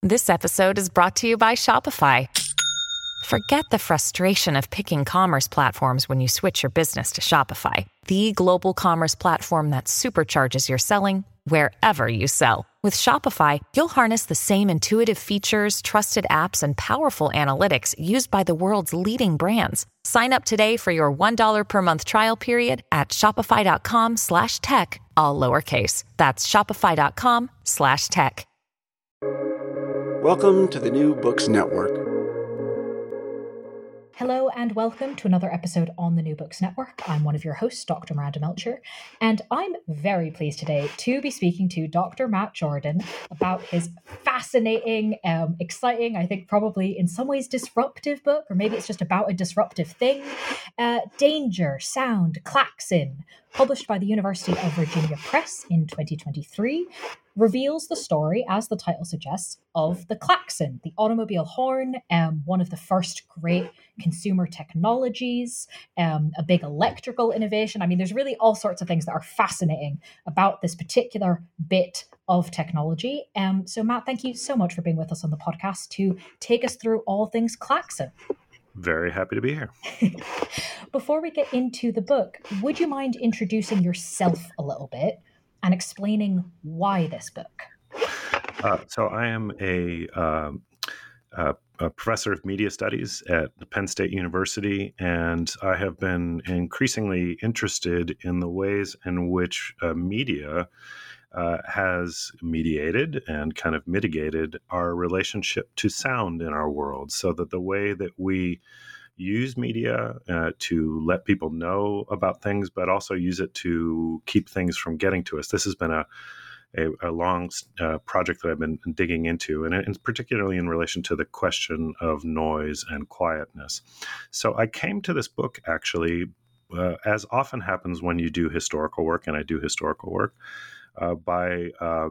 This episode is brought to you by Shopify. Forget the frustration of picking commerce platforms when you switch your business to Shopify, the global commerce platform that supercharges your selling wherever you sell. With Shopify, you'll harness the same intuitive features, trusted apps, and powerful analytics used by the world's leading brands. Sign up today for your $1 per month trial period at shopify.com/tech, all lowercase. That's shopify.com/tech. Welcome to the New Books Network. Hello and welcome to another episode on the New Books Network. I'm one of your hosts, Dr. Miranda Melcher, and I'm very pleased today to be speaking to Dr. Matt Jordan about his fascinating, exciting, I think probably in some ways disruptive book, or maybe it's just about a disruptive thing, Danger, Sound, Klaxon, published by the University of Virginia Press in 2023, reveals the story, as the title suggests, of the klaxon, the automobile horn, one of the first great consumer technologies, a big electrical innovation. I mean, there's really all sorts of things that are fascinating about this particular bit of technology. So Matt, thank you so much for being with us on the podcast to take us through all things klaxon. Very happy to be here. Before we get into the book, would you mind introducing yourself a little bit and explaining why this book? So I am a professor of media studies at Penn State University, and I have been increasingly interested in the ways in which media has mediated and kind of mitigated our relationship to sound in our world, so that the way that we use media to let people know about things, but also use it to keep things from getting to us. This has been a long project that I've been digging into, and particularly in relation to the question of noise and quietness. So I came to this book actually, as often happens when you do historical work, and I do historical work, by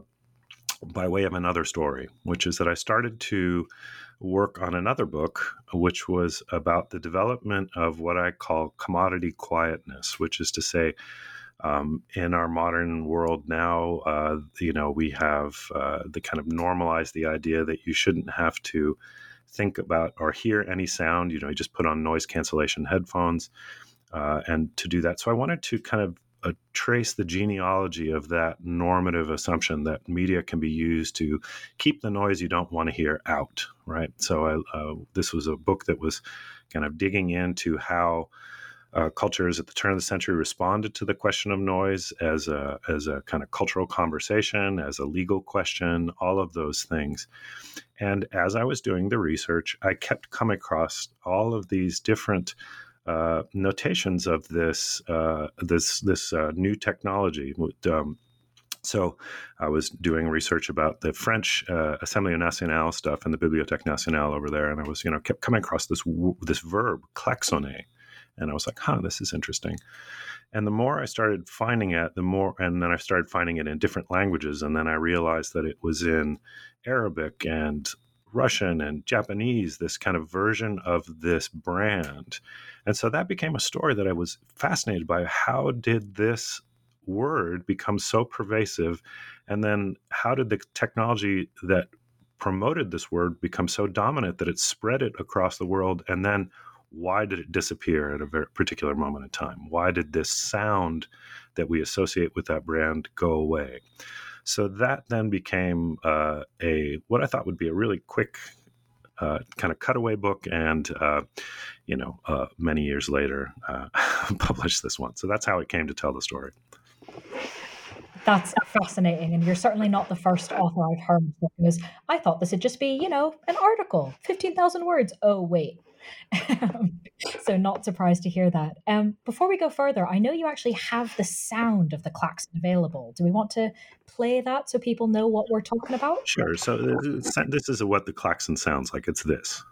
way of another story, which is that I started to work on another book, which was about the development of what I call commodity quietness, which is to say, in our modern world now, we have the kind of normalized the idea that you shouldn't have to think about or hear any sound. You just put on noise cancellation headphones, and to do that. So I wanted to kind of trace the genealogy of that normative assumption that media can be used to keep the noise you don't want to hear out, right? So this was a book that was kind of digging into how cultures at the turn of the century responded to the question of noise as a kind of cultural conversation, as a legal question, all of those things. And as I was doing the research, I kept coming across all of these different notations of this new technology. So I was doing research about the French Assemblée Nationale stuff and the Bibliothèque Nationale over there, and I was kept coming across this verb klaxonner, and I was like, this is interesting. And the more I started finding it, and then I started finding it in different languages, and then I realized that it was in Arabic and Russian and Japanese, this kind of version of this brand. And so that became a story that I was fascinated by. How did this word become so pervasive? And then how did the technology that promoted this word become so dominant that it spread it across the world? And then why did it disappear at a very particular moment in time? Why did this sound that we associate with that brand go away? So that then became what I thought would be a really quick kind of cutaway book, and many years later, published this one. So that's how it came to tell the story. That's fascinating, and you're certainly not the first author I've heard, because I thought this would just be, an article, 15,000 words. Oh, wait. So not surprised to hear that. Before we go further, I know you actually have the sound of the klaxon available. Do we want to play that so people know what we're talking about? Sure. So this is what the klaxon sounds like. It's this.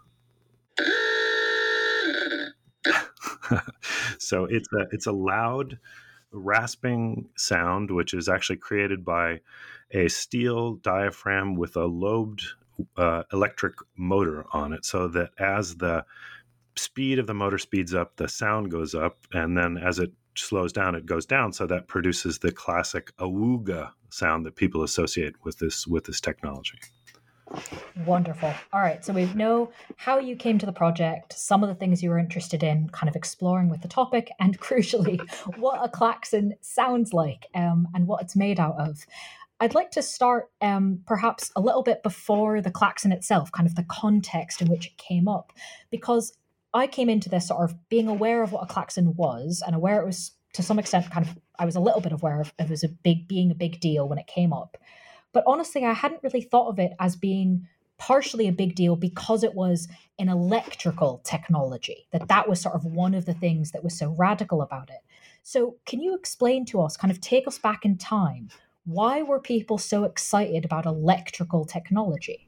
So it's a loud, rasping sound, which is actually created by a steel diaphragm with a lobed electric motor on it, so that as the speed of the motor speeds up, the sound goes up, and then as it slows down, it goes down. So that produces the classic awooga sound that people associate with this technology. Wonderful. All right. So we know how you came to the project, some of the things you were interested in, kind of exploring with the topic, and crucially, what a klaxon sounds like and what it's made out of. I'd like to start perhaps a little bit before the klaxon itself, kind of the context in which it came up, because I came into this sort of being aware of what a klaxon was and aware it was to some extent kind of, I was a little bit aware of it was being a big deal when it came up. But honestly, I hadn't really thought of it as being partially a big deal because it was an electrical technology, that was sort of one of the things that was so radical about it. So can you explain to us, kind of take us back in time, why were people so excited about electrical technology?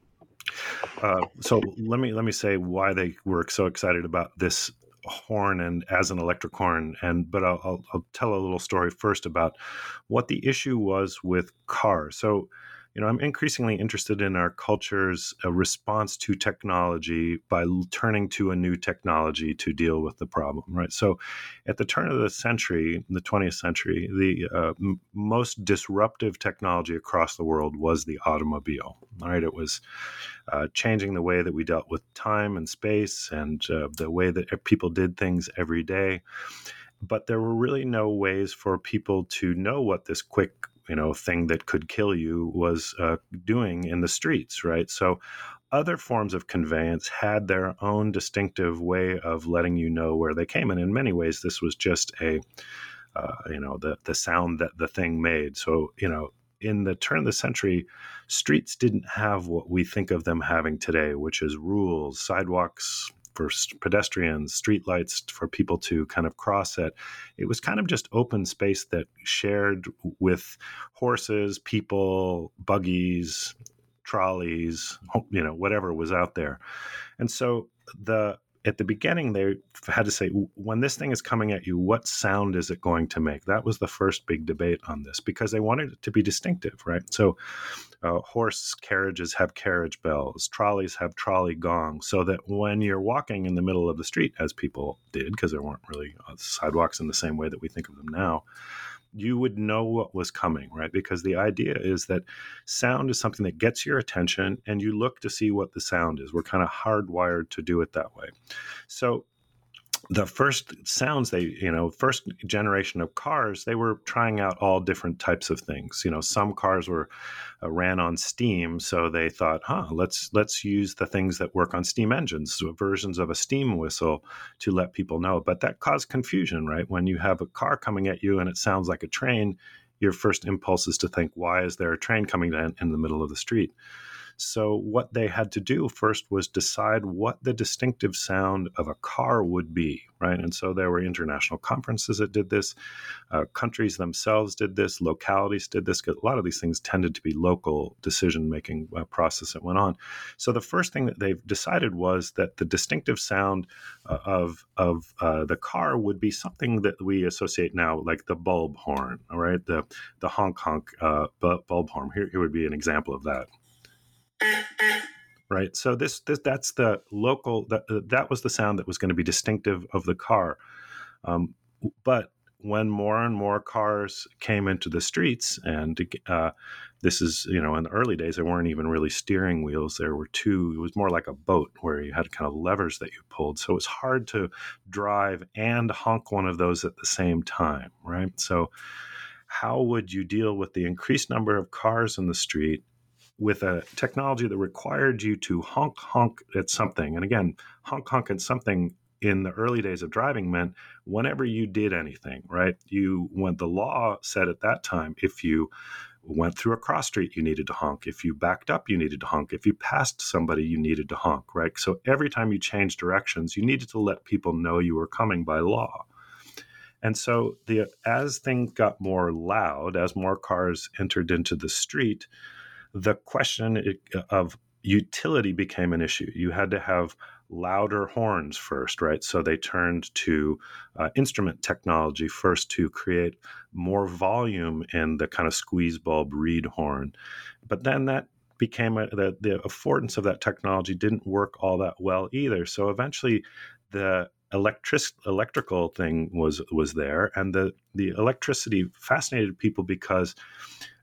So let me say why they were so excited about this horn and as an electric horn, but I'll tell a little story first about what the issue was with cars. So, I'm increasingly interested in our culture's response to technology by turning to a new technology to deal with the problem, right? So at the turn of the century, the 20th century, the most disruptive technology across the world was the automobile, right? It was changing the way that we dealt with time and space and the way that people did things every day. But there were really no ways for people to know what this quick thing that could kill you was doing in the streets, right? So other forms of conveyance had their own distinctive way of letting you know where they came. And in many ways, this was just the sound that the thing made. So, in the turn of the century, streets didn't have what we think of them having today, which is rules, sidewalks for pedestrians, streetlights for people to kind of cross at. It was kind of just open space that shared with horses, people, buggies, trolleys, whatever was out there. And so at the beginning, they had to say, when this thing is coming at you, what sound is it going to make? That was the first big debate on this because they wanted it to be distinctive, right? So horse carriages have carriage bells, trolleys have trolley gongs, so that when you're walking in the middle of the street, as people did, because there weren't really sidewalks in the same way that we think of them now, you would know what was coming, right? Because the idea is that sound is something that gets your attention and you look to see what the sound is. We're kind of hardwired to do it that way. So the first sounds first generation of cars, they were trying out all different types of things. Some cars ran on steam, so they thought, let's use the things that work on steam engines, so versions of a steam whistle to let people know. But that caused confusion, right? When you have a car coming at you and it sounds like a train, your first impulse is to think, why is there a train coming in the middle of the street? So what they had to do first was decide what the distinctive sound of a car would be, right? And so there were international conferences that did this. Countries themselves did this. Localities did this. A lot of these things tended to be local decision-making process that went on. So the first thing that they've decided was that the distinctive sound of the car would be something that we associate now, like the bulb horn, all right? The honk honk bulb horn. Here would be an example of that. Right. So that's the local, that was the sound that was going to be distinctive of the car. But when more and more cars came into the streets, and this is, in the early days, there weren't even really steering wheels. There were two. It was more like a boat where you had kind of levers that you pulled. So it was hard to drive and honk one of those at the same time. Right. So how would you deal with the increased number of cars in the street with a technology that required you to honk at something? And again, honk at something in the early days of driving meant whenever you did anything, right? When the law said at that time, if you went through a cross street, you needed to honk. If you backed up, you needed to honk. If you passed somebody, you needed to honk, right? So every time you changed directions, you needed to let people know you were coming by law. And so as things got more loud, as more cars entered into the street, the question of utility became an issue. You had to have louder horns first, right? So they turned to instrument technology first to create more volume in the kind of squeeze bulb reed horn. But then that became the affordance of that technology didn't work all that well either. So eventually the electrical thing was there, and the electricity fascinated people because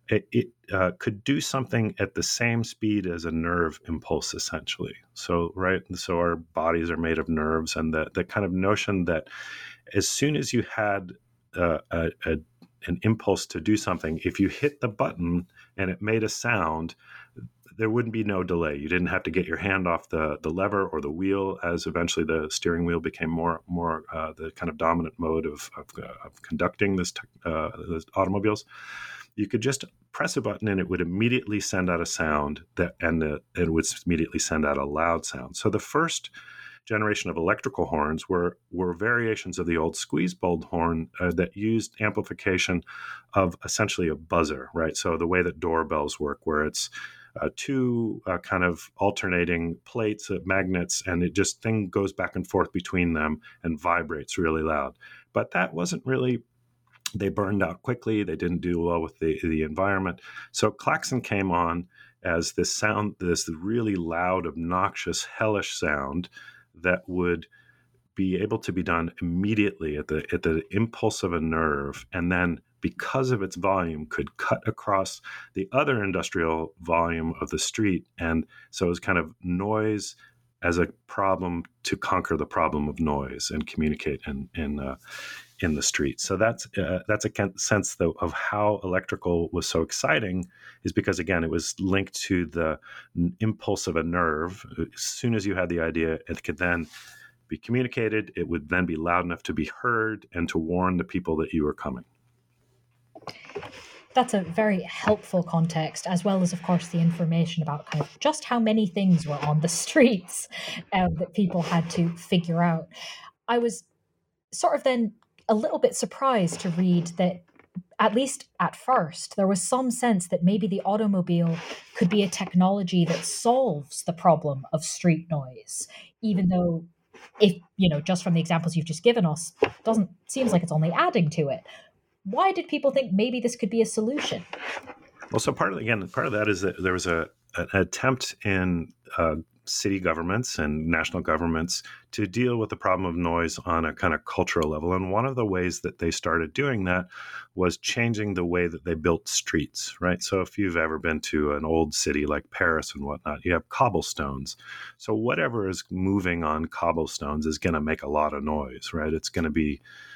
it could do something at the same speed as a nerve impulse, essentially. So, right, so our bodies are made of nerves, and the kind of notion that as soon as you had an impulse to do something, if you hit the button and it made a sound, there wouldn't be no delay. You didn't have to get your hand off the lever or the wheel, as eventually the steering wheel became more the kind of dominant mode of conducting these automobiles. You could just press a button and it would immediately send out a sound it would immediately send out a loud sound. So the first generation of electrical horns were variations of the old squeeze bowl horn that used amplification of essentially a buzzer, right? So the way that doorbells work, where it's two kind of alternating plates, magnets, and it just thing goes back and forth between them and vibrates really loud. But that wasn't really, they burned out quickly. They didn't do well with the environment. So klaxon came on as this sound, this really loud, obnoxious, hellish sound that would be able to be done immediately at the impulse of a nerve, and then because of its volume could cut across the other industrial volume of the street. And so it was kind of noise as a problem to conquer the problem of noise and communicate in the street. So that's a sense, though, of how electrical was so exciting, is because, again, it was linked to the impulse of a nerve. As soon as you had the idea, it could then be communicated. It would then be loud enough to be heard and to warn the people that you were coming. That's a very helpful context, as well as, of course, the information about kind of just how many things were on the streets that people had to figure out. I was sort of then a little bit surprised to read that, at least at first, there was some sense that maybe the automobile could be a technology that solves the problem of street noise, even though, if, just from the examples you've just given us, seems like it's only adding to it. Why did people think maybe this could be a solution? Well, so part of that is that there was an attempt in city governments and national governments to deal with the problem of noise on a kind of cultural level. And one of the ways that they started doing that was changing the way that they built streets, right? So if you've ever been to an old city like Paris and whatnot, you have cobblestones. So whatever is moving on cobblestones is going to make a lot of noise, right? It's going to be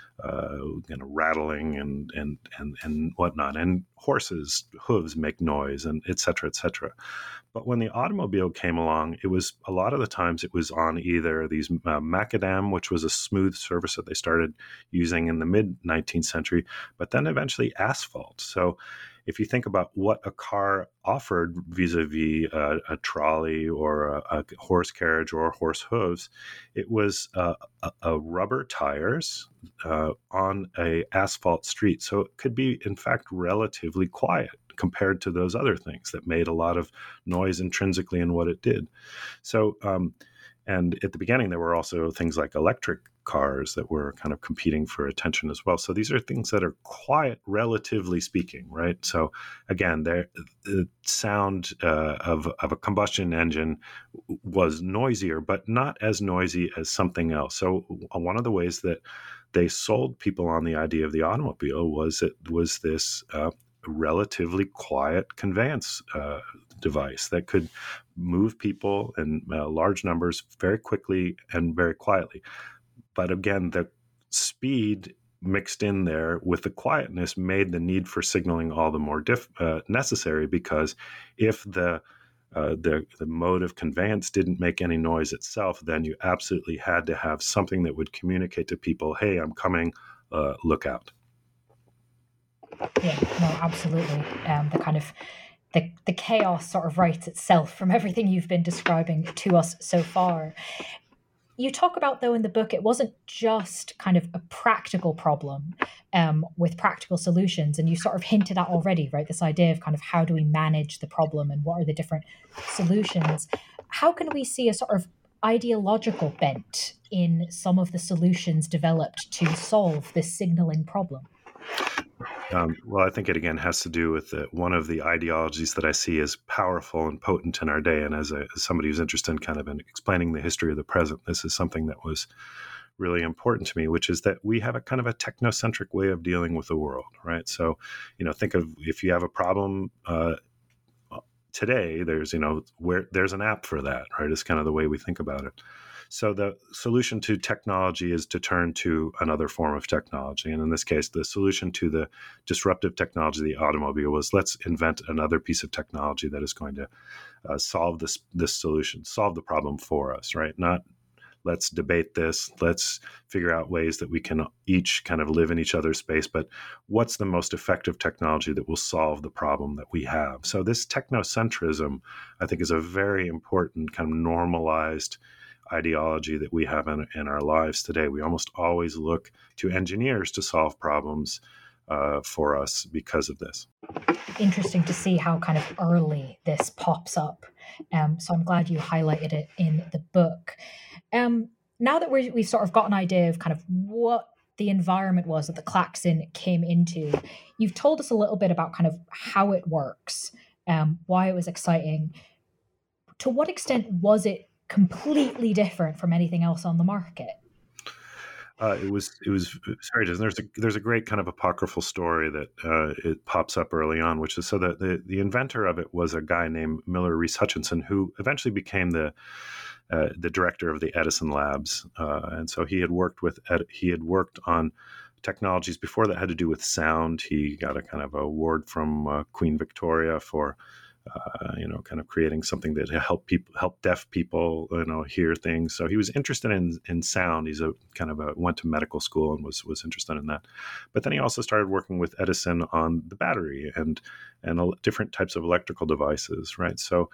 rattling and whatnot, and horses' hooves make noise, and et cetera, et cetera. But when the automobile came along, it was a lot of the times it was on either these macadam, which was a smooth surface that they started using in the mid 19th century, but then eventually asphalt. So if you think about what a car offered vis-a-vis a trolley or a horse carriage or horse hooves, it was a rubber tires on a asphalt street. So it could be, in fact, relatively quiet compared to those other things that made a lot of noise intrinsically in what it did. So, and at the beginning, there were also things like electric cars that were kind of competing for attention as well. So these are things that are quiet, relatively speaking, right? So again, the sound of a combustion engine was noisier, but not as noisy as something else. So one of the ways that they sold people on the idea of the automobile was it was this relatively quiet conveyance device that could move people in large numbers very quickly and very quietly. But again, the speed mixed in there with the quietness made the need for signaling all the more necessary, because if the mode of conveyance didn't make any noise itself, then you absolutely had to have something that would communicate to people, hey, I'm coming, look out. Yeah, no, absolutely. The kind of the chaos sort of writes itself from everything you've been describing to us so far. You talk about, though, in the book, it wasn't just kind of a practical problem with practical solutions. And you sort of hinted at already, right, this idea of kind of how do we manage the problem and what are the different solutions? How can we see a sort of ideological bent in some of the solutions developed to solve this signaling problem? Well, I think it, again, has to do with one of the ideologies that I see as powerful and potent in our day. And as somebody who's interested in kind of in explaining the history of the present, this is something that was really important to me, which is that we have a kind of a technocentric way of dealing with the world, right? So, think of if you have a problem today, there's, where there's an app for that, right? It's kind of the way we think about it. So the solution to technology is to turn to another form of technology. And in this case, the solution to the disruptive technology of the automobile was let's invent another piece of technology that is going to solve this solution, solve the problem for us, right? Not let's debate this, let's figure out ways that we can each kind of live in each other's space, but what's the most effective technology that will solve the problem that we have? So this technocentrism, I think, is a very important kind of normalized ideology that we have in our lives today. We almost always look to engineers to solve problems for us because of this. Interesting to see how kind of early this pops up. So I'm glad you highlighted it in the book. Now that we've sort of got an idea of kind of what the environment was that the klaxon came into, you've told us a little bit about kind of how it works, why it was exciting. To what extent was it completely different from anything else on the market? It was sorry, Jason. There's a great kind of apocryphal story that it pops up early on, which is so that the inventor of it was a guy named Miller Reese Hutchinson, who eventually became the director of the Edison Labs, and so he had worked on technologies before that had to do with sound. He got a kind of award from Queen Victoria for kind of creating something that help deaf people, hear things. So he was interested in sound. He's went to medical school and was interested in that. But then he also started working with Edison on the battery and different types of electrical devices, right? So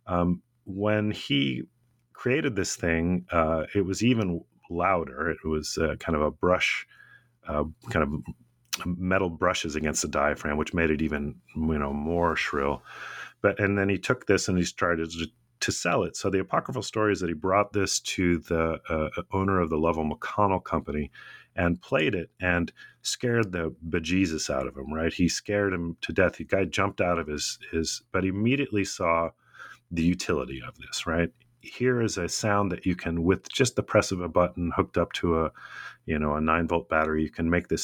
when he created this thing, it was even louder. It was kind of a brush, kind of metal brushes against the diaphragm, which made it even more shrill. And then he took this and he started to sell it. So the apocryphal story is that he brought this to the owner of the Lovell McConnell Company and played it and scared the bejesus out of him, right? He scared him to death. The guy jumped out of his but he immediately saw the utility of this, right? Here is a sound that you can, with just the press of a button hooked up to a 9-volt battery, you can make this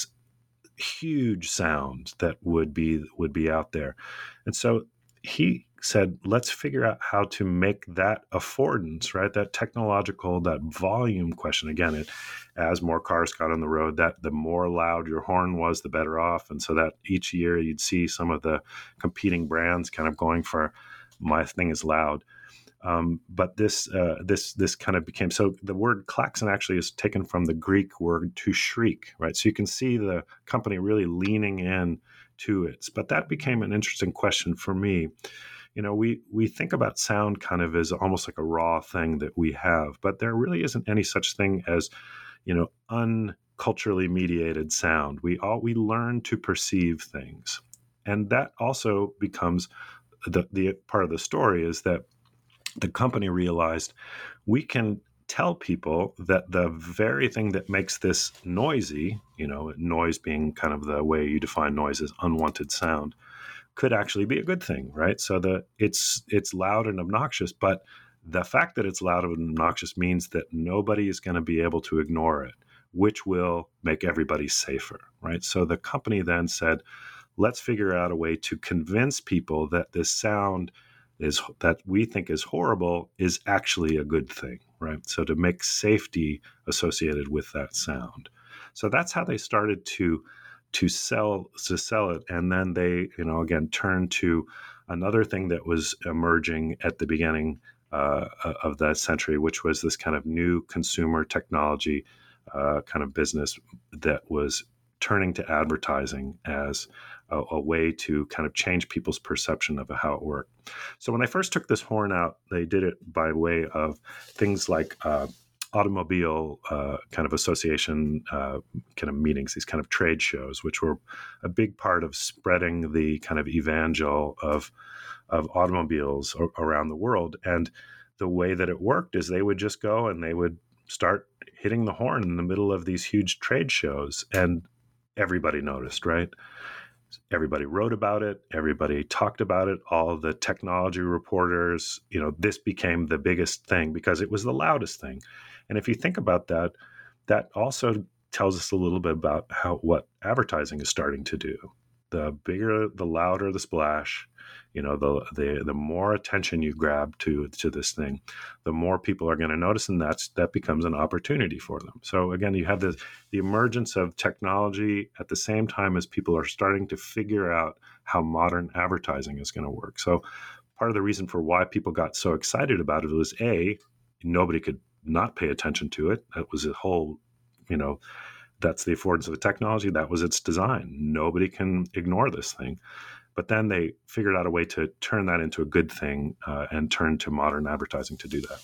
huge sound that would be out there. And so he said, let's figure out how to make that affordance, right? That technological, that volume question. Again, as more cars got on the road, that the more loud your horn was, the better off. And so that each year you'd see some of the competing brands kind of going for, my thing is loud. But this kind of became, so the word klaxon actually is taken from the Greek word to shriek, right? So you can see the company really leaning in to it. But that became an interesting question for me. We think about sound kind of as almost like a raw thing that we have, but there really isn't any such thing as, unculturally mediated sound. We learn to perceive things. And that also becomes the part of the story is that the company realized we can tell people that the very thing that makes this noisy, noise being kind of the way you define noise as unwanted sound, could actually be a good thing, right? So it's loud and obnoxious, but the fact that it's loud and obnoxious means that nobody is going to be able to ignore it, which will make everybody safer, right? So the company then said, let's figure out a way to convince people that this sound that we think is horrible is actually a good thing, right? So to make safety associated with that sound. So that's how they started to sell it. And then they, again, turned to another thing that was emerging at the beginning of that century, which was this kind of new consumer technology kind of business that was turning to advertising as a way to kind of change people's perception of how it worked. So when I first took this horn out, they did it by way of things like automobile kind of association kind of meetings, these kind of trade shows, which were a big part of spreading the kind of evangel of automobiles around the world. And the way that it worked is they would just go and they would start hitting the horn in the middle of these huge trade shows, and everybody noticed, right? Everybody wrote about it. Everybody talked about it. All of the technology reporters, this became the biggest thing because it was the loudest thing. And if you think about that, that also tells us a little bit about what advertising is starting to do. The bigger, the louder the splash, the more attention you grab to this thing, the more people are going to notice, and that becomes an opportunity for them. So again, you have the emergence of technology at the same time as people are starting to figure out how modern advertising is going to work. So part of the reason for why people got so excited about it was nobody could not pay attention to it. That was a whole, that's the affordance of the technology. That was its design. Nobody can ignore this thing. But then they figured out a way to turn that into a good thing and turn to modern advertising to do that.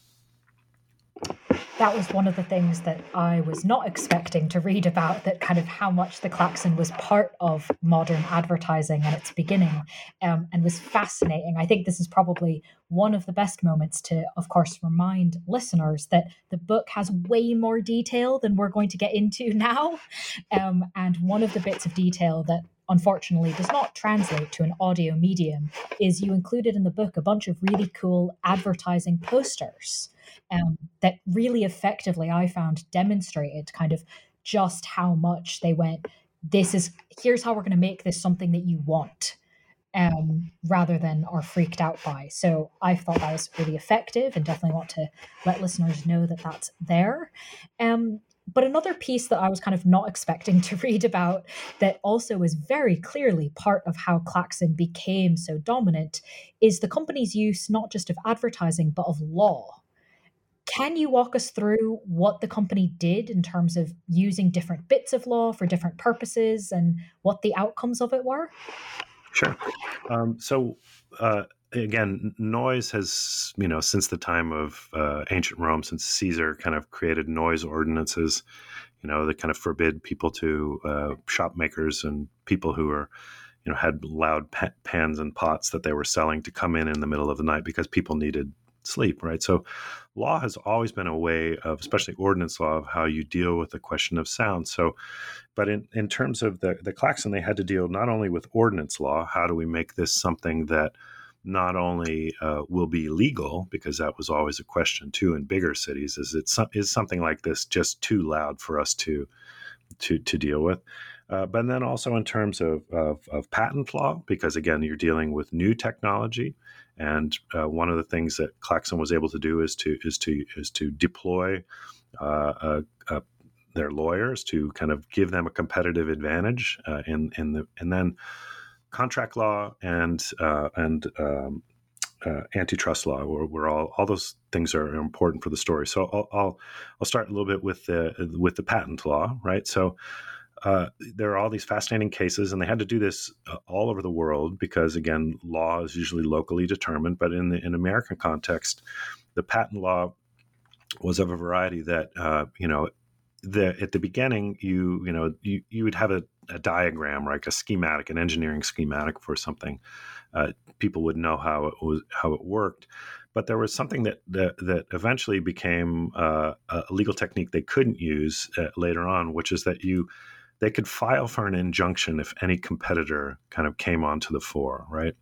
That was one of the things that I was not expecting to read about, that kind of how much the klaxon was part of modern advertising at its beginning, and was fascinating. I think this is probably one of the best moments to, of course, remind listeners that the book has way more detail than we're going to get into now. And one of the bits of detail that unfortunately does not translate to an audio medium is you included in the book a bunch of really cool advertising posters that really effectively, I found, demonstrated kind of just how much they went, here's how we're going to make this something that you want, rather than are freaked out by. So I thought that was really effective, and definitely want to let listeners know that that's there. But another piece that I was kind of not expecting to read about, that also is very clearly part of how klaxon became so dominant, is the company's use not just of advertising, but of law. Can you walk us through what the company did in terms of using different bits of law for different purposes and what the outcomes of it were? Sure. Again, noise has, since the time of ancient Rome, since Caesar kind of created noise ordinances, that kind of forbid people to, shop makers and people who are, had loud pans and pots that they were selling, to come in the middle of the night because people needed sleep, right? So law has always been a way of, especially ordinance law, of how you deal with the question of sound. So, but in terms of the klaxon, they had to deal not only with ordinance law, how do we make this something that not only will be legal, because that was always a question too in bigger cities, is something like this just too loud for us to deal with? But then also in terms of patent law, because again, you're dealing with new technology, and one of the things that klaxon was able to do is to deploy their lawyers to kind of give them a competitive advantage and then contract law and antitrust law, where all those things are important for the story. So I'll start a little bit with the patent law, right? So there are all these fascinating cases, and they had to do this all over the world because, again, law is usually locally determined. But in American context, the patent law was of a variety that, at the beginning, you would have a diagram, like a schematic, an engineering schematic for something. People would know how it worked. But there was something that eventually became a legal technique they couldn't use later on, which is that they could file for an injunction if any competitor kind of came onto the fore, right?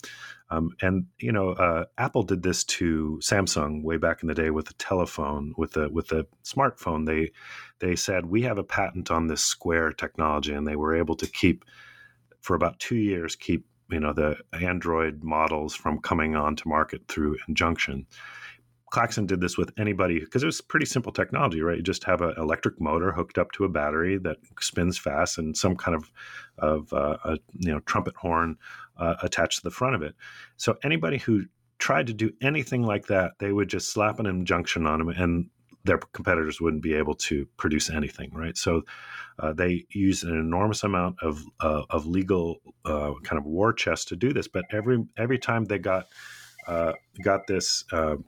Apple did this to Samsung way back in the day with the telephone, with the smartphone. They said, we have a patent on this Square technology, and they were able to keep for about 2 years the Android models from coming onto market through injunction. klaxon did this with anybody because it was pretty simple technology, right? You just have an electric motor hooked up to a battery that spins fast, and some kind of trumpet horn attached to the front of it. So anybody who tried to do anything like that, they would just slap an injunction on them, and their competitors wouldn't be able to produce anything, right? So they used an enormous amount of legal kind of war chest to do this. But every time they got this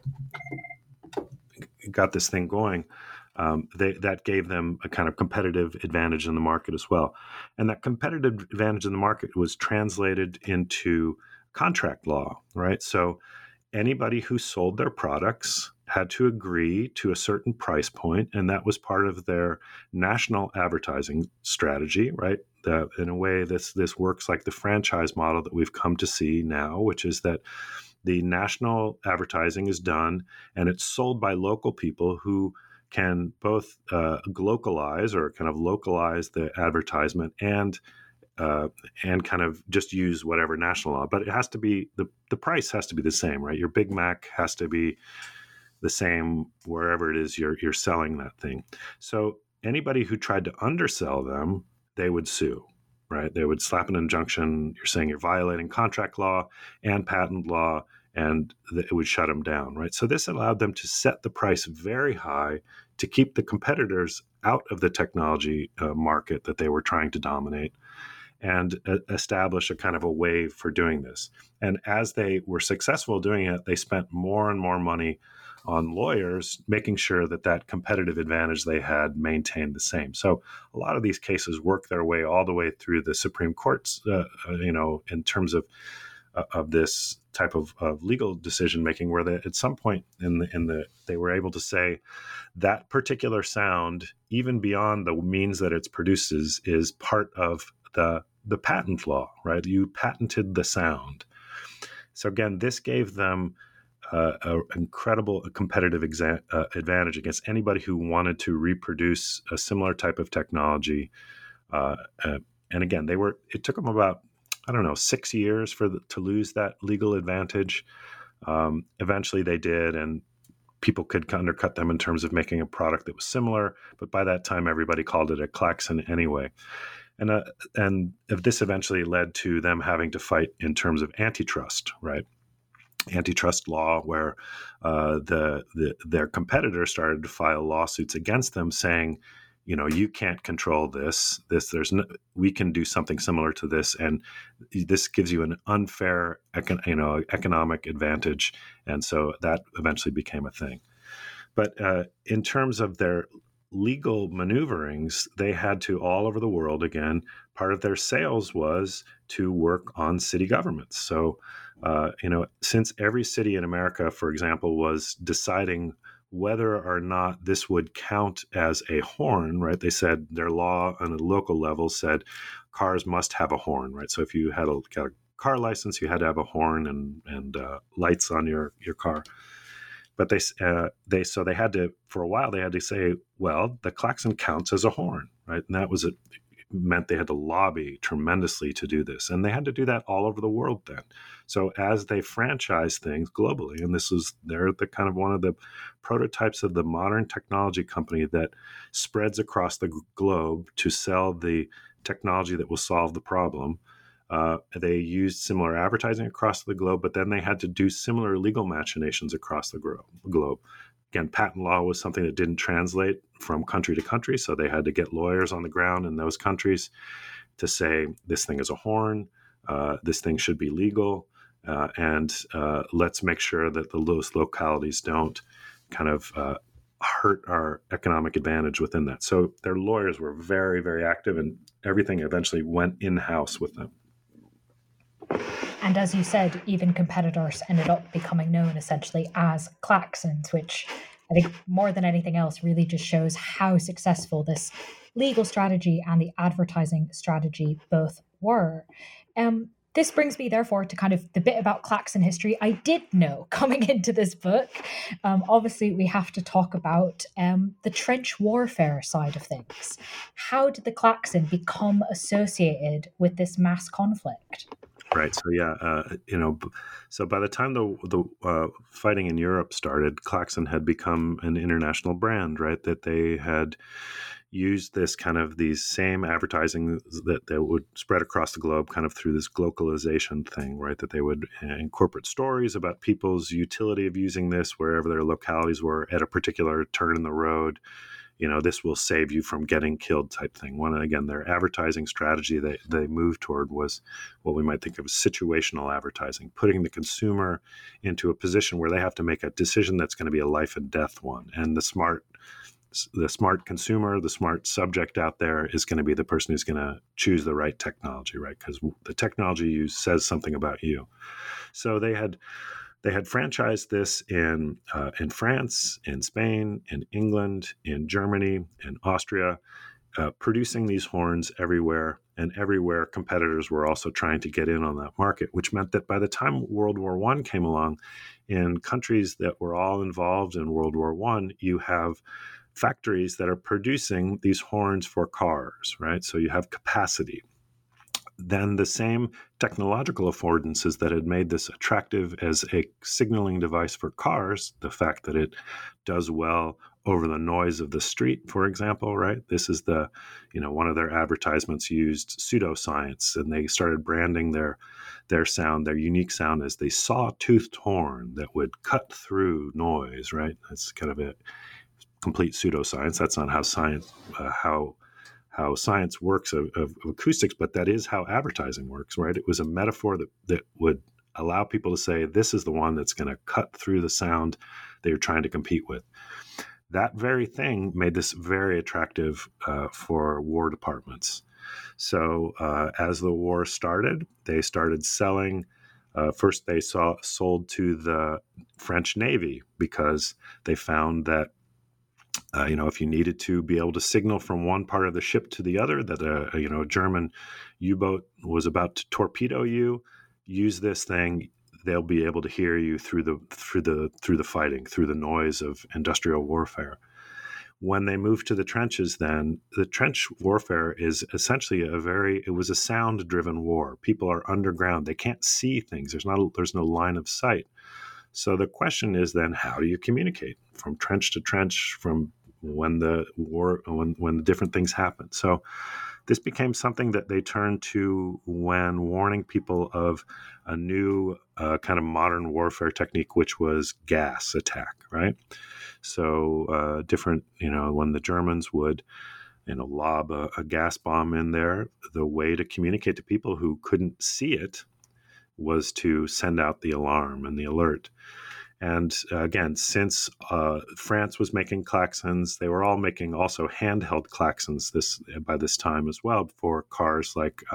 thing going, that gave them a kind of competitive advantage in the market as well. And that competitive advantage in the market was translated into contract law, right? So anybody who sold their products had to agree to a certain price point, and that was part of their national advertising strategy, right? In a way, this works like the franchise model that we've come to see now, which is that the national advertising is done and it's sold by local people who can both localize the advertisement and kind of just use whatever national law. But it has to be the price has to be the same, right? Your Big Mac has to be the same wherever it is you're selling that thing. So anybody who tried to undersell them, they would sue, right? They would slap an injunction. You're saying you're violating contract law and patent law, and it would shut them down, right? So this allowed them to set the price very high to keep the competitors out of the technology market that they were trying to dominate, and establish a kind of a wave for doing this. And as they were successful doing it, they spent more and more money on lawyers, making sure that that competitive advantage they had maintained the same. So a lot of these cases work their way all the way through the Supreme Courts, in terms of this type of legal decision making, where at some point they were able to say that particular sound, even beyond the means that it produces, is part of the patent law, right? You patented the sound. So again, this gave them an incredible competitive advantage against anybody who wanted to reproduce a similar type of technology. And again, it took them about, 6 years to lose that legal advantage. Eventually they did, and people could undercut them in terms of making a product that was similar. But by that time, everybody called it a klaxon anyway. And this eventually led to them having to fight in terms of antitrust, right? Antitrust law, where their competitors started to file lawsuits against them, saying, you can't control this. We can do something similar to this, and this gives you an unfair, economic advantage. And so that eventually became a thing. But in terms of their legal maneuverings, they had to, all over the world, again, part of their sales was to work on city governments. So, since every city in America, for example, was deciding whether or not this would count as a horn, right? They said their law on a local level said cars must have a horn, right? So if you got a car license, you had to have a horn and lights on your car. But they had to, for a while, they had to say, well, the klaxon counts as a horn, right? And that was it. Meant they had to lobby tremendously to do this. And they had to do that all over the world then. So as they franchise things globally, and they're the kind of one of the prototypes of the modern technology company that spreads across the globe to sell the technology that will solve the problem. They used similar advertising across the globe, but then they had to do similar legal machinations across the globe. Again, patent law was something that didn't translate from country to country, so they had to get lawyers on the ground in those countries to say this thing is a horn, this thing should be legal, and let's make sure that those localities don't kind of hurt our economic advantage within that. So their lawyers were very, very active, and everything eventually went in-house with them. And as you said, even competitors ended up becoming known essentially as klaxons, which I think more than anything else really just shows how successful this legal strategy and the advertising strategy both were. This brings me, therefore, to kind of the bit about klaxon history I did know coming into this book. Obviously, we have to talk about the trench warfare side of things. How did the klaxon become associated with this mass conflict? Right. So so by the time the fighting in Europe started, klaxon had become an international brand, right? That they had used these same advertising that would spread across the globe, kind of through this globalization thing, right? That they would incorporate stories about people's utility of using this wherever their localities were at a particular turn in the road. This will save you from getting killed type thing. Their advertising strategy they moved toward was what we might think of as situational advertising, putting the consumer into a position where they have to make a decision that's going to be a life and death one. And the smart consumer, the smart subject out there is going to be the person who's going to choose the right technology, right? Because the technology you use says something about you. So they had franchised this in France, in Spain, in England, in Germany, in Austria, producing these horns everywhere. And everywhere, competitors were also trying to get in on that market, which meant that by the time World War I came along, in countries that were all involved in World War I, you have factories that are producing these horns for cars, right? So you have capacity. Then the same technological affordances that had made this attractive as a signaling device for cars, the fact that it does well over the noise of the street, for example, right? This is one of their advertisements used pseudoscience, and they started branding their sound, their unique sound, as the saw-toothed horn that would cut through noise, right? That's kind of a complete pseudoscience. That's not how science works of acoustics, but that is how advertising works, right? It was a metaphor that would allow people to say, this is the one that's going to cut through the sound they were trying to compete with. That very thing made this very attractive for war departments. So as the war started, they started selling. First, they sold to the French Navy because they found that if you needed to be able to signal from one part of the ship to the other, that a German U-boat was about to torpedo you, use this thing. They'll be able to hear you through the fighting, through the noise of industrial warfare. When they moved to the trenches, then the trench warfare is essentially it was a sound-driven war. People are underground; they can't see things. There's no line of sight. So the question is then, how do you communicate from trench to trench, from when the different things happen? So this became something that they turned to when warning people of a new kind of modern warfare technique, which was gas attack, right? So when the Germans would lob a gas bomb in there, the way to communicate to people who couldn't see it was to send out the alarm and the alert. And again, since France was making klaxons, they were all making also handheld klaxons by this time as well for cars like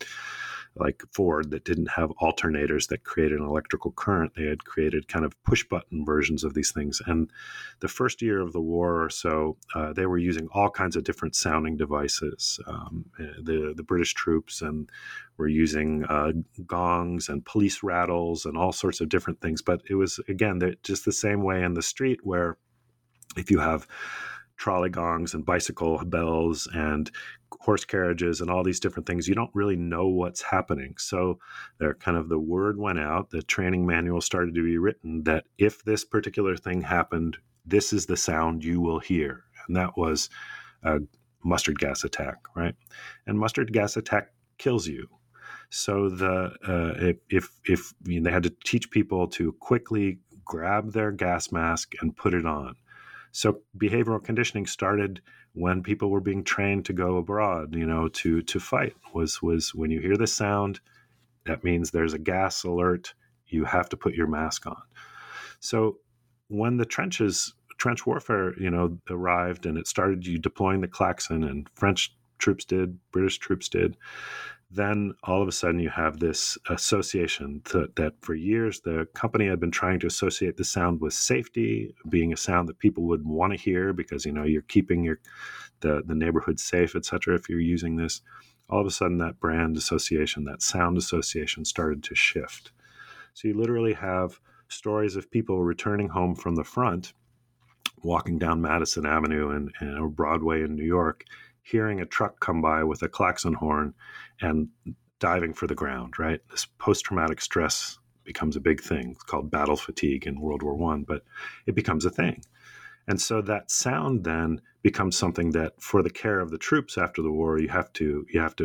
Ford that didn't have alternators that created an electrical current. They had created kind of push-button versions of these things. And the first year of the war or so, they were using all kinds of different sounding devices. The British troops were using gongs and police rattles and all sorts of different things. But it was, again, just the same way in the street, where if you have trolley gongs and bicycle bells and horse carriages and all these different things, you don't really know what's happening. So the word went out, the training manual started to be written that if this particular thing happened, this is the sound you will hear. And that was a mustard gas attack, right? And mustard gas attack kills you. So if they had to teach people to quickly grab their gas mask and put it on. So behavioral conditioning started when people were being trained to go abroad, to fight. Was when you hear the sound, that means there's a gas alert. You have to put your mask on. So when the trench warfare, arrived and it started you deploying the klaxon, and French troops did, British troops did, then all of a sudden you have this association that for years the company had been trying to associate the sound with safety, being a sound that people would want to hear because, you're keeping the neighborhood safe, et cetera, if you're using this. All of a sudden that brand association, that sound association started to shift. So you literally have stories of people returning home from the front, walking down Madison Avenue and Broadway in New York, hearing a truck come by with a klaxon horn and diving for the ground, right? This post-traumatic stress becomes a big thing. It's called battle fatigue in World War I, but it becomes a thing. And so that sound then becomes something that for the care of the troops after the war, you have to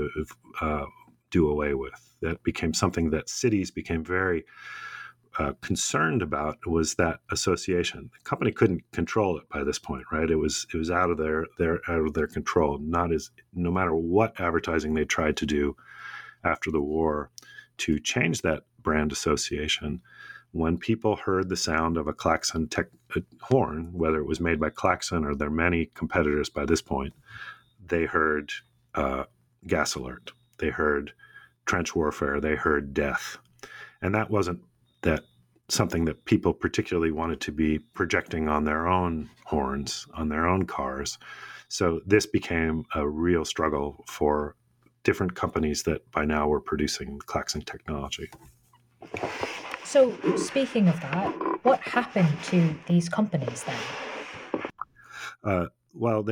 do away with. That became something that cities became very concerned about, was that association. The company couldn't control it by this point, right? It was out of their control. No matter what advertising they tried to do after the war to change that brand association, when people heard the sound of a klaxon horn, whether it was made by Klaxon or their many competitors by this point, they heard gas alert. They heard trench warfare. They heard death. And that wasn't something that people particularly wanted to be projecting on their own horns, on their own cars. So this became a real struggle for different companies that by now were producing klaxon technology. So speaking of that, what happened to these companies then? Well,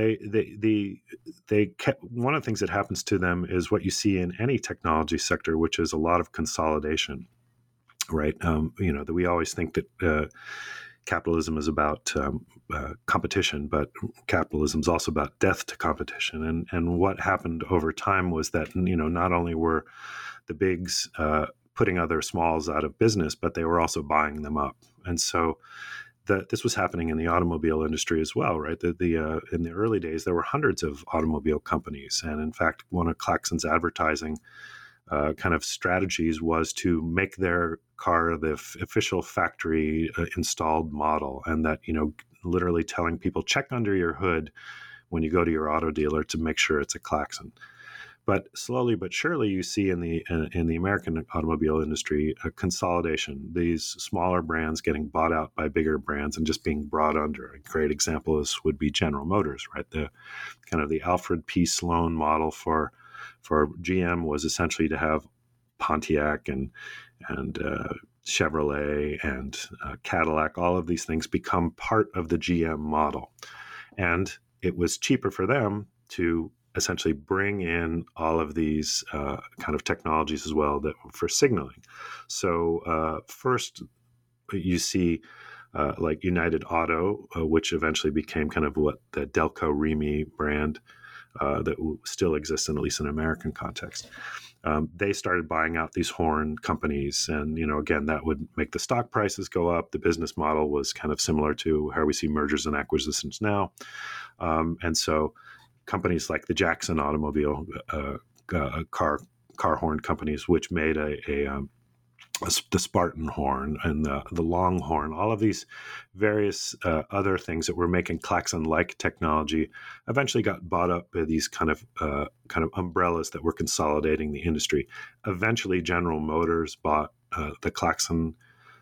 they kept, one of the things that happens to them is what you see in any technology sector, which is a lot of consolidation, right? That we always think that capitalism is about competition, but capitalism is also about death to competition. And what happened over time was that not only were the bigs putting other smalls out of business, but they were also buying them up, and so. This was happening in the automobile industry as well, right? In the early days, there were hundreds of automobile companies, and in fact, one of Klaxon's advertising kind of strategies was to make their car the official factory installed model, and that literally telling people check under your hood when you go to your auto dealer to make sure it's a Klaxon. But slowly but surely, you see in the American automobile industry a consolidation. These smaller brands getting bought out by bigger brands and just being brought under. A great example would be General Motors, right? The kind of the Alfred P. Sloan model for GM was essentially to have Pontiac and Chevrolet and Cadillac, all of these things become part of the GM model, and it was cheaper for them to essentially bring in all of these kind of technologies as well for signaling. So first you see like United Auto, which eventually became kind of what the Delco Remy brand that still exists, at least in an American context. They started buying out these horn companies, and again, that would make the stock prices go up. The business model was kind of similar to how we see mergers and acquisitions now, and so companies like the Jackson automobile car horn companies, which made the Spartan horn and the Longhorn, all of these various other things that were making Klaxon-like technology, eventually got bought up by these kind of umbrellas that were consolidating the industry. Eventually, General Motors bought the Klaxon,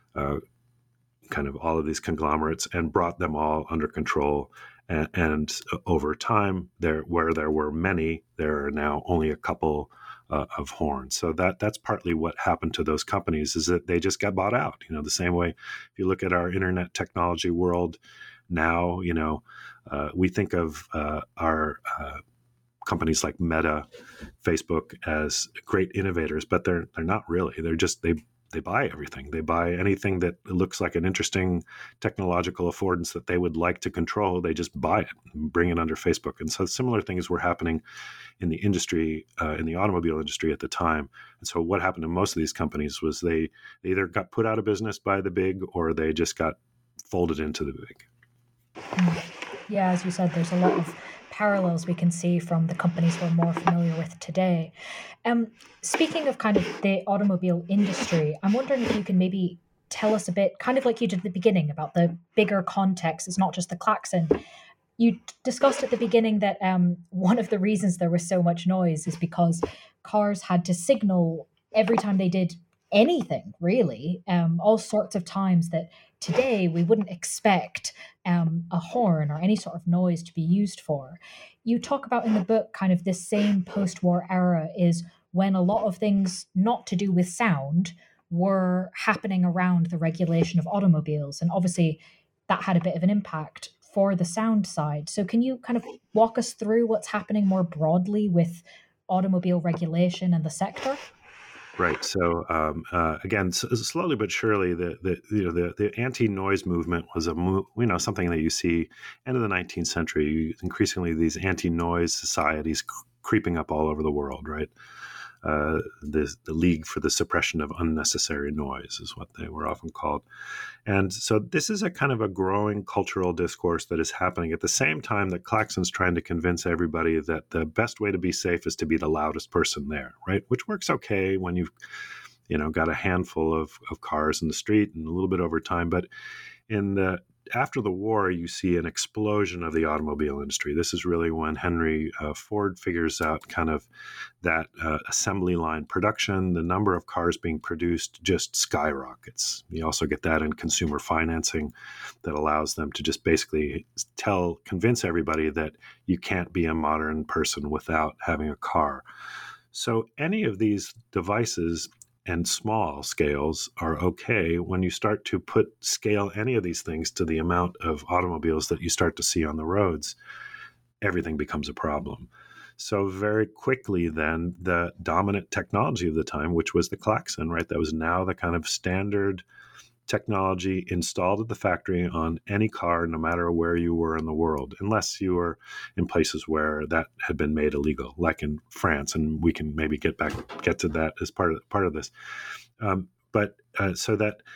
kind of all of these conglomerates, and brought them all under control. And over time, where there were many, there are now only a couple of horns. So that's partly what happened to those companies, is that they just got bought out. The same way, if you look at our internet technology world now, we think of our companies like Meta, Facebook as great innovators, but they're not really. They're just they buy everything. They buy anything that looks like an interesting technological affordance that they would like to control. They just buy it and bring it under Facebook. And so similar things were happening in the industry, in the automobile industry at the time. And so what happened to most of these companies was they either got put out of business by the big, or they just got folded into the big. Yeah, as you said, there's a lot of parallels we can see from the companies we're more familiar with today. Speaking of kind of the automobile industry, I'm wondering if you can maybe tell us a bit, kind of like you did at the beginning, about the bigger context. It's not just the klaxon. You discussed at the beginning that one of the reasons there was so much noise is because cars had to signal every time they did anything, really, all sorts of times that today we wouldn't expect a horn or any sort of noise to be used for. You talk about in the book kind of this same post-war era is when a lot of things not to do with sound were happening around the regulation of automobiles. And obviously that had a bit of an impact for the sound side. So can you kind of walk us through what's happening more broadly with automobile regulation and the sector? Right. So again, slowly but surely, the anti-noise movement was something that you see end of the 19th century. Increasingly, these anti-noise societies creeping up all over the world. Right. The League for the Suppression of Unnecessary Noise is what they were often called. And so this is a kind of a growing cultural discourse that is happening at the same time that Klaxon's trying to convince everybody that the best way to be safe is to be the loudest person there, right? Which works okay when you've, got a handful of cars in the street and a little bit over time. But after the war, you see an explosion of the automobile industry. This is really when Henry Ford figures out kind of that assembly line production. The number of cars being produced just skyrockets. You also get that in consumer financing that allows them to just basically convince everybody that you can't be a modern person without having a car. So any of these devices and small scales are okay when you start to scale any of these things to the amount of automobiles that you start to see on the roads. everything becomes a problem. So very quickly then, the dominant technology of the time, which was the klaxon, right? That was now the kind of standard technology installed at the factory on any car, no matter where you were in the world, unless you were in places where that had been made illegal, like in France. And we can maybe get to that as part of this. So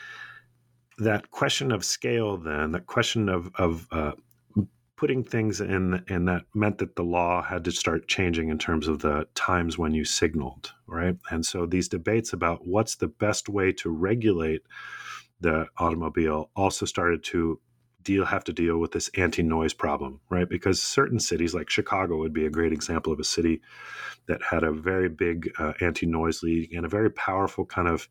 that question of scale, then, that question of putting things in that meant that the law had to start changing in terms of the times when you signaled, right? And so these debates about what's the best way to regulate the automobile also started to have to deal with this anti-noise problem, right? Because certain cities, like Chicago would be a great example of a city that had a very big anti-noise league and a very powerful kind of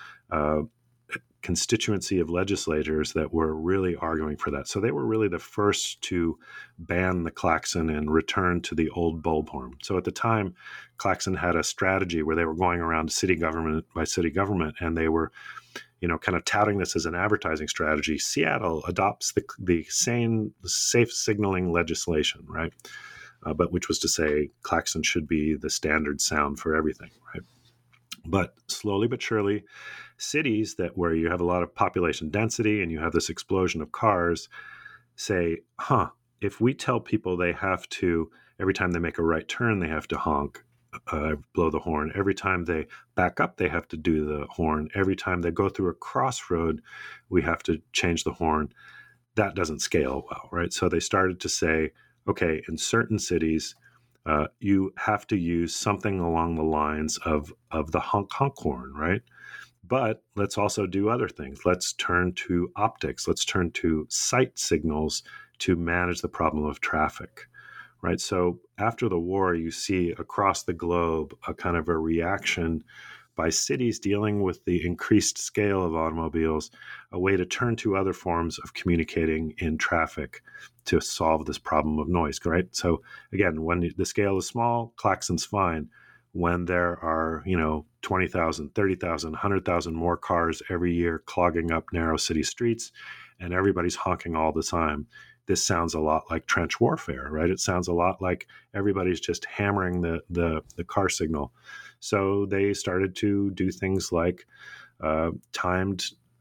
constituency of legislators that were really arguing for that. So they were really the first to ban the klaxon and return to the old bulb horn. So at the time, klaxon had a strategy where they were going around city government by city government, and they were, kind of touting this as an advertising strategy. Seattle adopts the same safe signaling legislation, right? But which was to say, klaxon should be the standard sound for everything, right? But slowly but surely, cities where you have a lot of population density and you have this explosion of cars say, if we tell people they have to, every time they make a right turn, they have to honk, blow the horn. Every time they back up, they have to do the horn. Every time they go through a crossroad, we have to change the horn. That doesn't scale well, right? So they started to say, okay, in certain cities, you have to use something along the lines of the honk horn, right? But let's also do other things. Let's turn to optics. Let's turn to sight signals to manage the problem of traffic, right? So after the war, you see across the globe a kind of a reaction by cities dealing with the increased scale of automobiles, a way to turn to other forms of communicating in traffic to solve this problem of noise, right? So again, when the scale is small, klaxon's fine. When there are, 20,000, 30,000, 100,000 more cars every year clogging up narrow city streets, and everybody's honking all the time, this sounds a lot like trench warfare, right? It sounds a lot like everybody's just hammering the car signal. So they started to do things like timed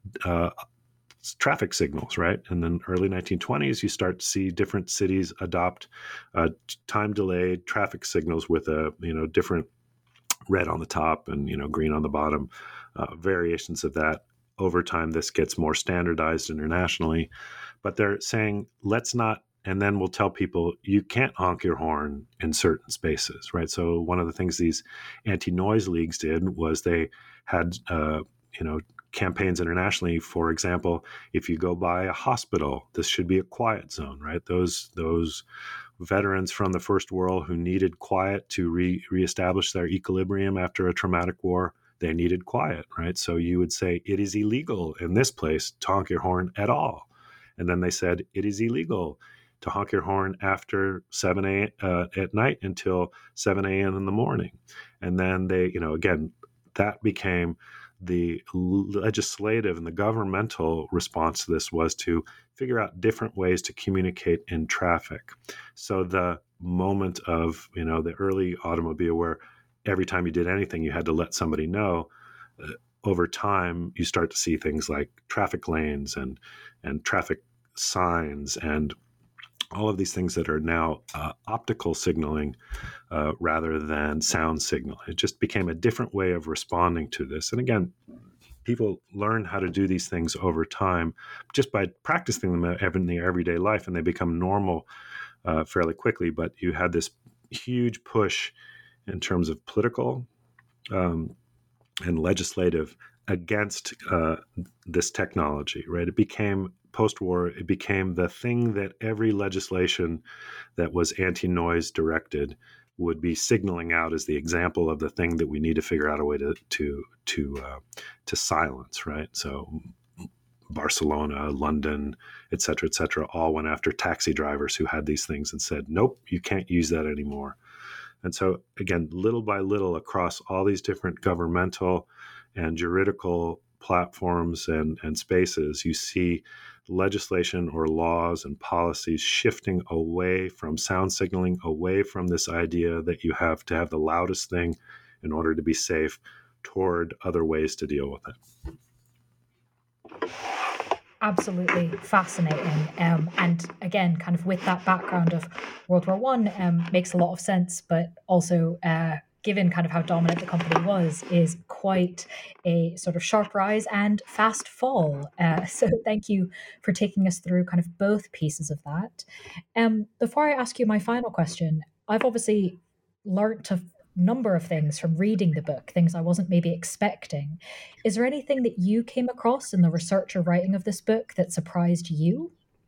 traffic signals, right? And then early 1920s, you start to see different cities adopt time-delayed traffic signals with a different red on the top and green on the bottom, variations of that. Over time, this gets more standardized internationally, but they're saying, let's not, and then we'll tell people you can't honk your horn in certain spaces, right? So one of the things these anti-noise leagues did was they had, campaigns internationally. For example, if you go by a hospital, this should be a quiet zone, right? Those veterans from the First World who needed quiet to reestablish their equilibrium after a traumatic war, they needed quiet, right? So you would say, it is illegal in this place to honk your horn at all. And then they said, it is illegal to honk your horn after 7 a.m. At night until 7 a.m. in the morning. And then they, again, that became the legislative and the governmental response to this was to figure out different ways to communicate in traffic. So the moment of, the early automobile where every time you did anything, you had to let somebody know, over time, you start to see things like traffic lanes and traffic signs and all of these things that are now optical signaling rather than sound signal. It just became a different way of responding to this. And again, people learn how to do these things over time just by practicing them in their everyday life, and they become normal fairly quickly. But you had this huge push in terms of political and legislative against this technology, right? It became post-war, it became the thing that every legislation that was anti-noise directed would be signaling out as the example of the thing that we need to figure out a way to silence, right? So Barcelona, London, et cetera, all went after taxi drivers who had these things and said, nope, you can't use that anymore. And so again, little by little across all these different governmental and juridical platforms and spaces, you see legislation or laws and policies shifting away from sound signaling, away from this idea that you have to have the loudest thing in order to be safe, toward other ways to deal with it. Absolutely fascinating. And again, kind of with that background of World War One, makes a lot of sense, but also given kind of how dominant the company was, is quite a sort of sharp rise and fast fall. So thank you for taking us through kind of both pieces of that. Before I ask you my final question, I've obviously learnt a number of things from reading the book, things I wasn't maybe expecting. Is there anything that you came across in the research or writing of this book that surprised you?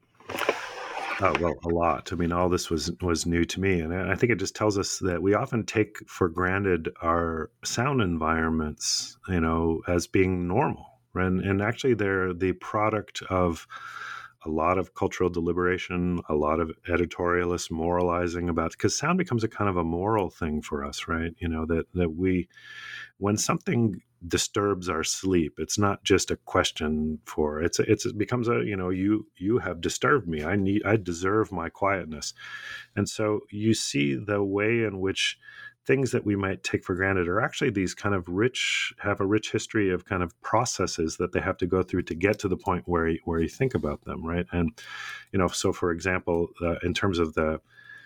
Well, a lot. I mean, all this was new to me, and I think it just tells us that we often take for granted our sound environments, as being normal, and actually they're the product of a lot of cultural deliberation, a lot of editorialist moralizing about, because sound becomes a kind of a moral thing for us, right? That we, when something disturbs our sleep, it's not just a question for it becomes a, you have disturbed me. I deserve my quietness. And so you see the way in which things that we might take for granted are actually these kind of have a rich history of kind of processes that they have to go through to get to the point where you think about them, right? And so for example, in terms of the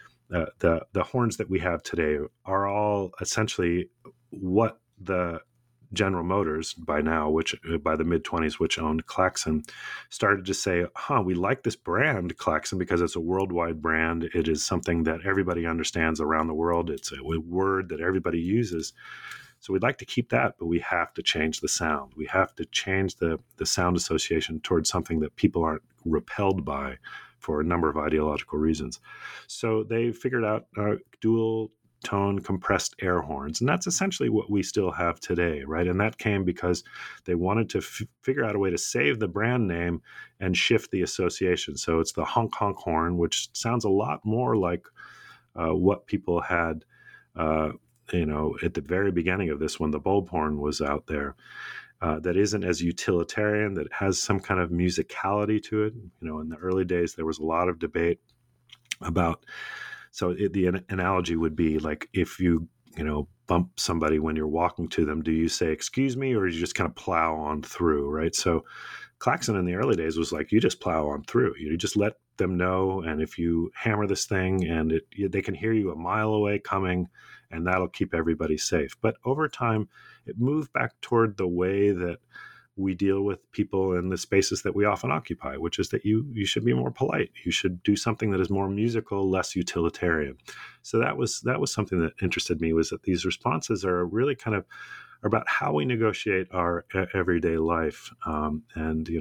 horns that we have today are all essentially what the General Motors by now, which by the mid-20s, which owned Klaxon, started to say, we like this brand Klaxon because it's a worldwide brand. It is something that everybody understands around the world. It's a word that everybody uses. So we'd like to keep that, but we have to change the sound. We have to change the sound association towards something that people aren't repelled by for a number of ideological reasons. So they figured out dual tone compressed air horns, and that's essentially what we still have today, right? And that came because they wanted to figure out a way to save the brand name and shift the association. So it's the honk honk horn, which sounds a lot more like what people had at the very beginning of this, when the bulb horn was out there, that isn't as utilitarian, that has some kind of musicality to it. In the early days there was a lot of debate about. So the analogy would be like, if you bump somebody when you're walking to them, do you say "excuse me" or do you just kind of plow on through, right? So Klaxon in the early days was like, you just plow on through. You just let them know, and if you hammer this thing, and they can hear you a mile away coming, and that'll keep everybody safe. But over time, it moved back toward the way that we deal with people in the spaces that we often occupy, which is that you should be more polite. You should do something that is more musical, less utilitarian. So that was something that interested me, was that these responses are really kind of about how we negotiate our everyday life, and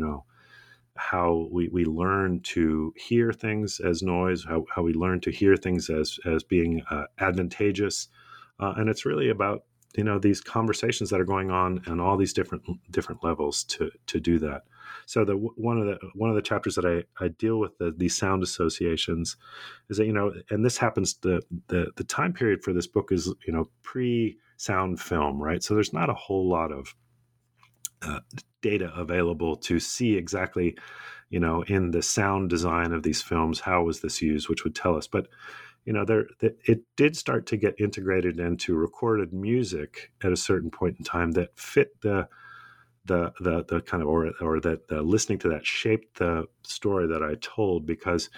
how we learn to hear things as noise, how we learn to hear things as being advantageous, and it's really about these conversations that are going on and all these different levels to do that. So one of the chapters that I deal with these sound associations is that and this happens, the time period for this book is pre-sound film, right? So there's not a whole lot of data available to see exactly in the sound design of these films how was this used, which would tell us, but it did start to get integrated into recorded music at a certain point in time that fit the kind of, or that listening to that shaped the story that I told, because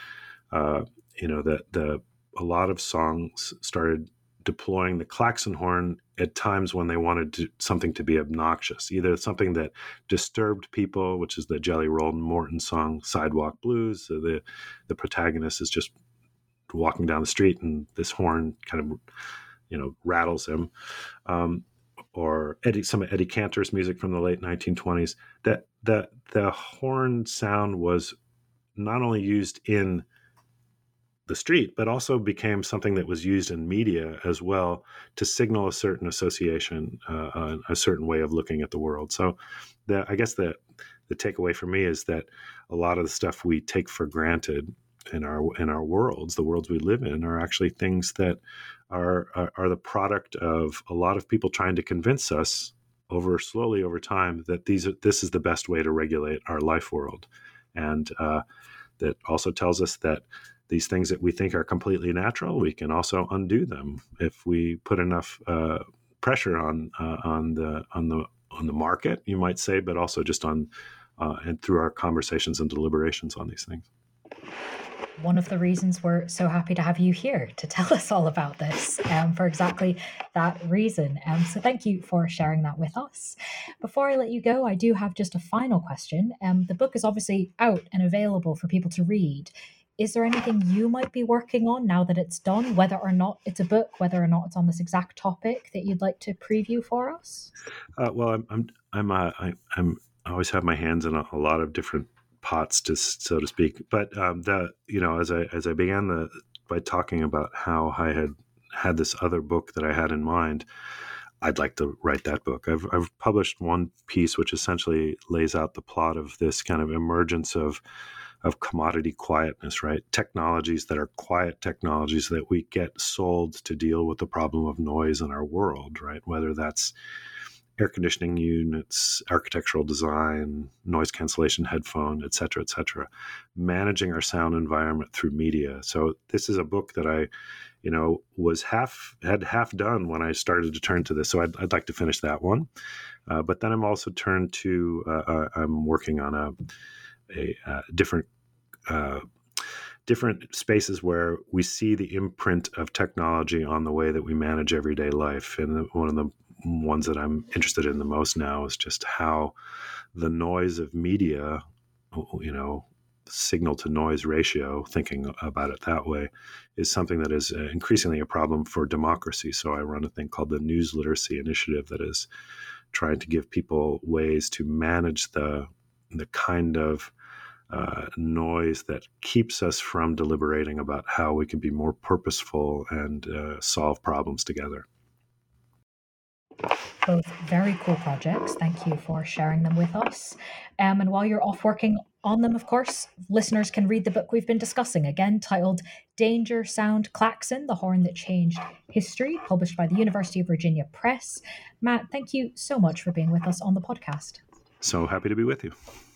that a lot of songs started deploying the klaxon horn at times when they wanted something to be obnoxious, either something that disturbed people, which is the Jelly Roll Morton song "Sidewalk Blues." So the protagonist is just walking down the street and this horn kind of rattles him, or some of Eddie Cantor's music from the late 1920s, that the horn sound was not only used in the street, but also became something that was used in media as well to signal a certain association, a certain way of looking at the world. So I guess the takeaway for me is that a lot of the stuff we take for granted in our worlds, the worlds we live in, are actually things that are the product of a lot of people trying to convince us slowly over time that this is the best way to regulate our life world. And that also tells us that these things that we think are completely natural, we can also undo them if we put enough pressure on the market, you might say, but also just on and through our conversations and deliberations on these things. One of the reasons we're so happy to have you here to tell us all about this, for exactly that reason. So thank you for sharing that with us. Before I let you go, I do have just a final question. The book is obviously out and available for people to read. Is there anything you might be working on now that it's done, whether or not it's a book, whether or not it's on this exact topic, that you'd like to preview for us? Well, I always have my hands in a lot of different pots, so to speak. But as I began by talking about how I had this other book that I had in mind, I'd like to write that book. I've published one piece which essentially lays out the plot of this kind of emergence of commodity quietness, right? Technologies that are quiet technologies that we get sold to deal with the problem of noise in our world, right? Whether that's air conditioning units, architectural design, noise cancellation headphone, et cetera, managing our sound environment through media. So this is a book that I, had half done when I started to turn to this. So I'd like to finish that one. But then I'm also turned to, I'm working on a different spaces where we see the imprint of technology on the way that we manage everyday life. And one of the ones that I'm interested in the most now is just how the noise of media, signal to noise ratio, thinking about it that way, is something that is increasingly a problem for democracy. So I run a thing called the News Literacy Initiative that is trying to give people ways to manage the kind of noise that keeps us from deliberating about how we can be more purposeful and solve problems together. Both very cool projects. Thank you for sharing them with us. And while you're off working on them, of course, listeners can read the book we've been discussing, again titled Danger Sound Klaxon, The Horn That Changed History, published by the University of Virginia Press. Matt, thank you so much for being with us on the podcast. So happy to be with you.